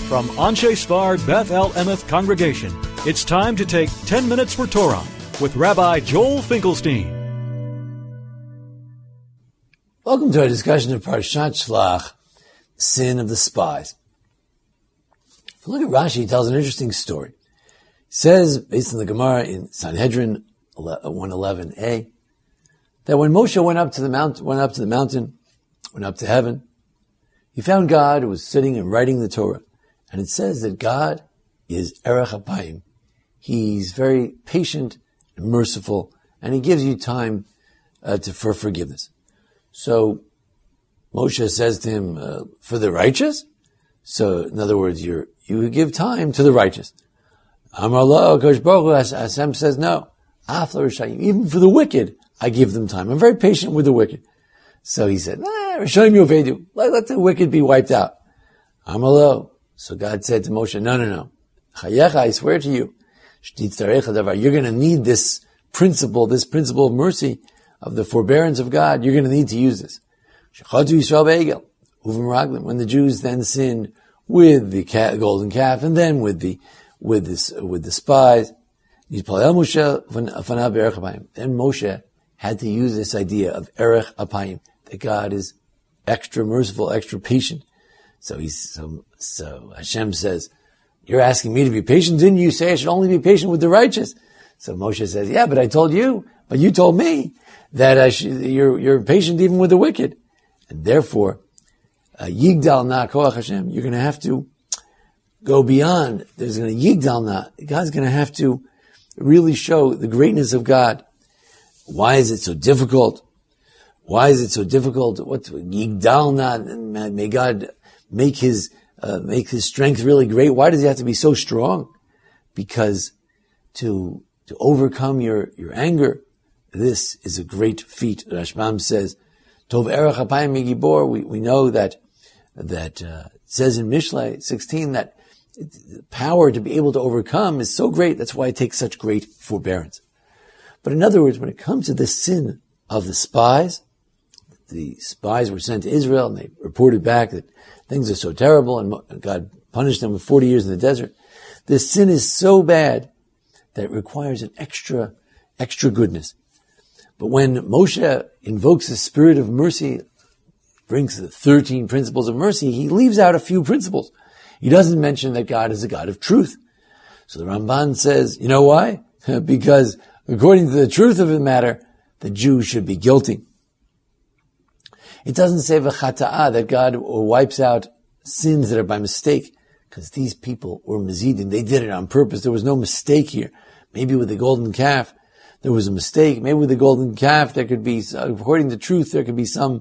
From Anshe Sfard Beth El Emeth Congregation, it's time to take 10 Minutes for Torah with Rabbi Joel Finkelstein. Welcome to our discussion of Parshat Shlach, sin of the spies. If you look at Rashi, he tells an interesting story. He says, based on the Gemara in Sanhedrin 111a, that when Moshe went up to the heaven, he found God who was sitting and writing the Torah. And it says that God is Erech Apayim. He's very patient and merciful, and he gives you time for forgiveness. So Moshe says to him, for the righteous? So in other words, you give time to the righteous. Amar lo, Kosh Baruch Hu, Hashem says, no. Even for the wicked, I give them time. I'm very patient with the wicked. So he said, Rishayim Yovedu. Let the wicked be wiped out. Amar lo. So God said to Moshe, no. Chayecha, I swear to you, you're going to need this principle of mercy, of the forbearance of God. You're going to need to use this. When the Jews then sinned with the golden calf, and then with the spies, then Moshe had to use this idea of Erech Apayim, that God is extra merciful, extra patient. So Hashem says, you're asking me to be patient? Didn't you say I should only be patient with the righteous? So Moshe says, yeah, but I told you, but you told me that you're patient even with the wicked. And therefore, Yigdal na koach Hashem, you're going to have to go beyond. There's going to Yigdal na. God's going to have to really show the greatness of God. Why is it so difficult? What Yigdal na? May God make his strength really great. Why does he have to be so strong? Because to overcome your anger, this is a great feat. Rashbam says, Tov Erech Apayim Migibor. We know that it says in Mishlei 16 that the power to be able to overcome is so great. That's why it takes such great forbearance. But in other words, when it comes to the sin of the spies were sent to Israel and they reported back that things are so terrible and God punished them with 40 years in the desert. This sin is so bad that it requires an extra goodness. But when Moshe invokes the spirit of mercy, brings the 13 principles of mercy, he leaves out a few principles. He doesn't mention that God is a God of truth. So the Ramban says, you know why? Because according to the truth of the matter, the Jews should be guilty. It doesn't say v'chata'ah, that God wipes out sins that are by mistake, because these people were mezidin. They did it on purpose. There was no mistake here. Maybe with the golden calf, there was a mistake. Maybe with the golden calf, there could be, according to truth, there could be some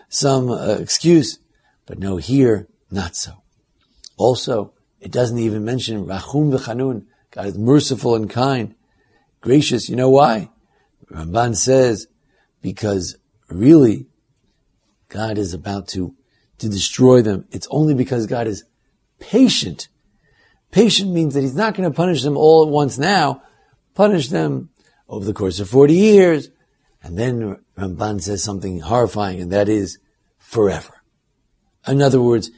excuse. But no, here, not so. Also, it doesn't even mention rachum v'chanun. God is merciful and kind, gracious. You know why? Ramban says, because really, God is about to destroy them. It's only because God is patient. Patient means that he's not going to punish them all at once now. Punish them over the course of 40 years. And then Ramban says something horrifying, and that is forever. In other words,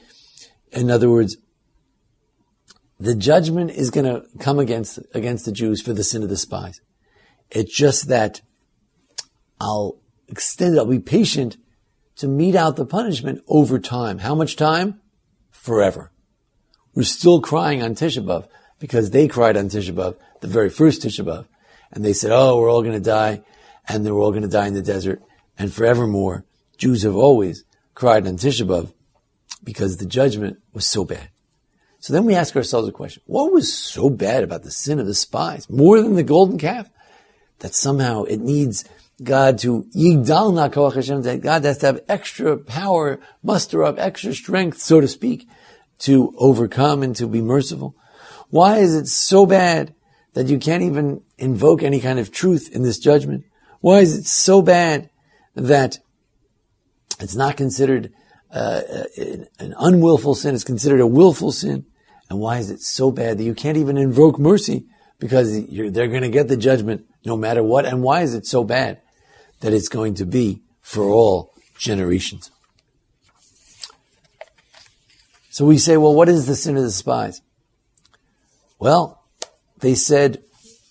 the judgment is going to come against the Jews for the sin of the spies. It's just that I'll be patient to mete out the punishment over time. How much time? Forever. We're still crying on Tisha B'Av because they cried on Tisha B'Av, the very first Tisha B'Av. And they said, we're all going to die, and they're all going to die in the desert. And forevermore, Jews have always cried on Tisha B'Av because the judgment was so bad. So then we ask ourselves a question. What was so bad about the sin of the spies? More than the golden calf? That somehow it needs God to Yigdal na koach Hashem, that God has to have extra power, muster up extra strength, so to speak, to overcome and to be merciful. Why is it so bad that you can't even invoke any kind of truth in this judgment? Why is it so bad that it's not considered an unwillful sin, it's considered a willful sin? And why is it so bad that you can't even invoke mercy because they're going to get the judgment no matter what? And why is it so bad that it's going to be for all generations? So we say, well, what is the sin of the spies? Well, they said,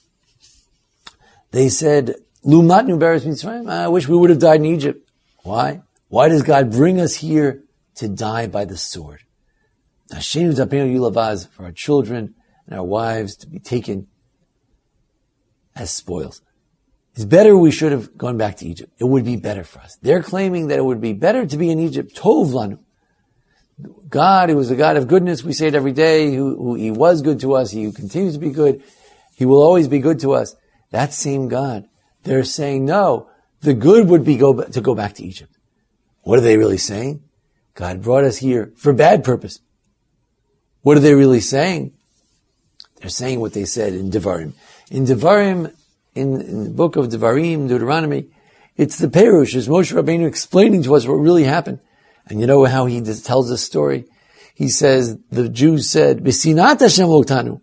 Lumatnu beres Mitzrayim. I wish we would have died in Egypt. Why? Why does God bring us here to die by the sword? Hashem Zapenu Yulavaz, for our children and our wives to be taken as spoils. It's better we should have gone back to Egypt. It would be better for us. They're claiming that it would be better to be in Egypt. Tov lanu. God, who is a God of goodness, we say it every day, who He was good to us, He continues to be good, He will always be good to us. That same God, they're saying, no, the good would be to go back to Egypt. What are they really saying? God brought us here for bad purpose. What are they really saying? They're saying what they said in Devarim. In Devarim, in the book of Devarim, Deuteronomy, it's the Perush, is Moshe Rabbeinu explaining to us what really happened. And you know how he tells this story? He says, the Jews said, B'sinat Hashem loktanu.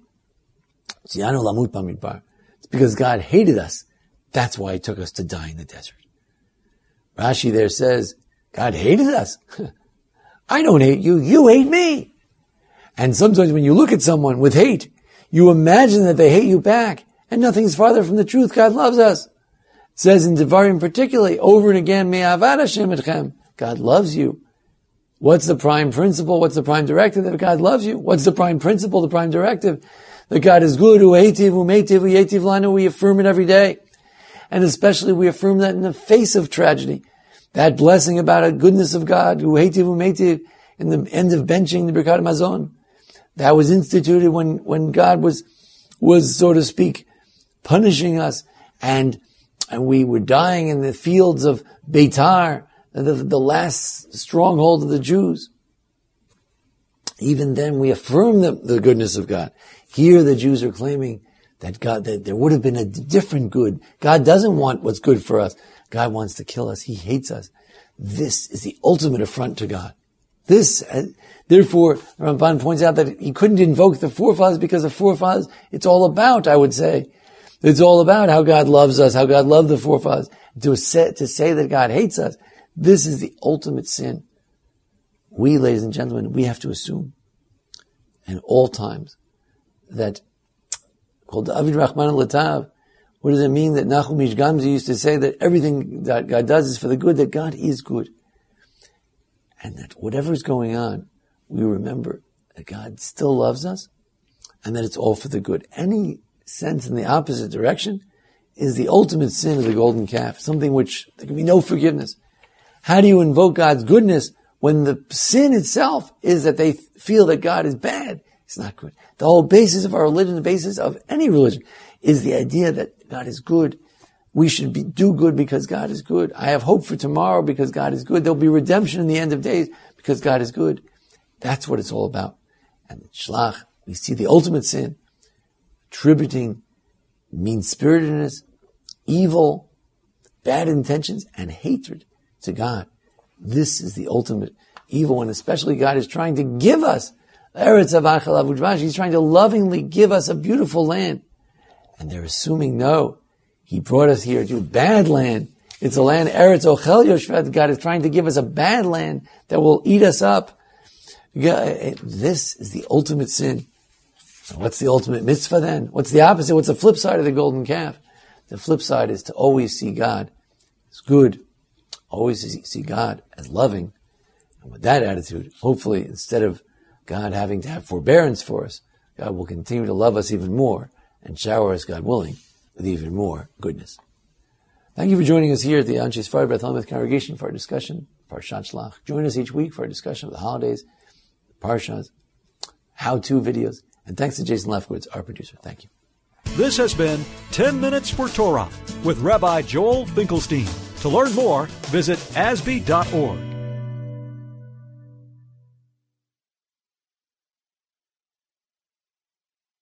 It's because God hated us. That's why He took us to die in the desert. Rashi there says, God hated us. I don't hate you. You hate me. And sometimes when you look at someone with hate, you imagine that they hate you back. And nothing's farther from the truth. God loves us. It says in Devarim particularly, over and again, Me'avad Hashem etchem. God loves you. What's the prime principle? What's the prime directive? That God loves you. What's the prime principle? The prime directive? That God is good. U'eitiv, u'meitiv, u'yeitiv lanu. We affirm it every day. And especially we affirm that in the face of tragedy. That blessing about a goodness of God, u'eitiv, u'meitiv, in the end of benching the Birkat Hamazon. That was instituted when God was, so to speak, punishing us, and we were dying in the fields of Beitar, the last stronghold of the Jews. Even then we affirm the goodness of God. Here the Jews are claiming that there would have been a different good. God doesn't want what's good for us. God wants to kill us. He hates us. This is the ultimate affront to God. Therefore, Ramban points out that he couldn't invoke the forefathers because the forefathers, it's all about, I would say, it's all about how God loves us, how God loved the forefathers. To say that God hates us, this is the ultimate sin. We, ladies and gentlemen, we have to assume in all times that, called Avid Rahman al-Latav, what does it mean that Nachum Ish Gamzi used to say that everything that God does is for the good, that God is good? And that whatever is going on, we remember that God still loves us and that it's all for the good. Any sense in the opposite direction is the ultimate sin of the golden calf, something which there can be no forgiveness. How do you invoke God's goodness when the sin itself is that they feel that God is bad? It's not good. The whole basis of our religion, the basis of any religion, is the idea that God is good. We should do good because God is good. I have hope for tomorrow because God is good. There'll be redemption in the end of days because God is good. That's what it's all about. And in Shlach, we see the ultimate sin, attributing mean-spiritedness, evil, bad intentions, and hatred to God. This is the ultimate evil, and especially God is trying to give us Eretz Avachal Avudvash. He's trying to lovingly give us a beautiful land. And they're assuming, no, He brought us here to a bad land. It's a land, Eretz Ochel Yoshvet. God is trying to give us a bad land that will eat us up. This is the ultimate sin. So what's the ultimate mitzvah then? What's the opposite? What's the flip side of the golden calf? The flip side is to always see God as good. Always see God as loving. And with that attitude, hopefully, instead of God having to have forbearance for us, God will continue to love us even more and shower us, God willing, with even more goodness. Thank you for joining us here at the Anshe Sfarad Beth Elameth congregation for our discussion, Parshat Shlach. Join us each week for our discussion of the holidays, Parshas, how-to videos, and thanks to Jason Lefkowitz, our producer. Thank you. This has been 10 Minutes for Torah with Rabbi Joel Finkelstein. To learn more, visit asb.org.